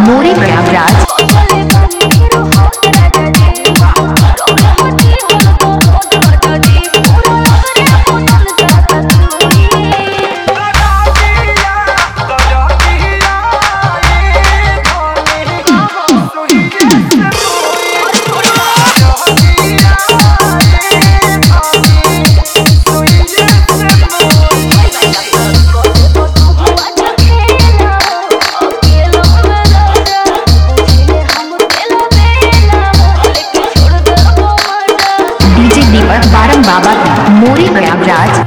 मोरे प्रयागराज। बारम बाबा की मोरे प्रयागराज।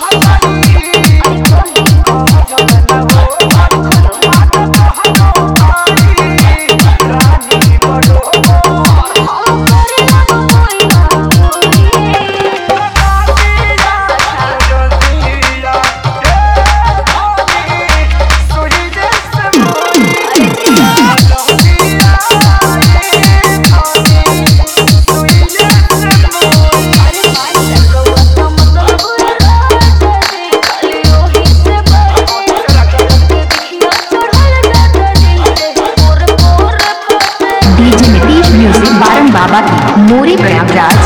म्यूजिक बारम बाबा की मोरे प्रयागराज।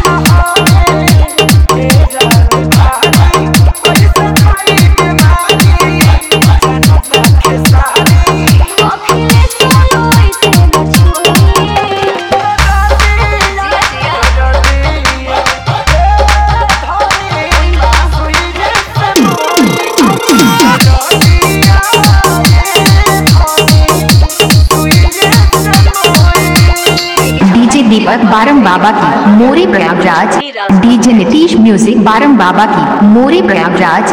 दीपक बारम बाबा की मोरे प्रयागराज। डीजे नीतीश म्यूजिक बारम बाबा की मोरे प्रयागराज।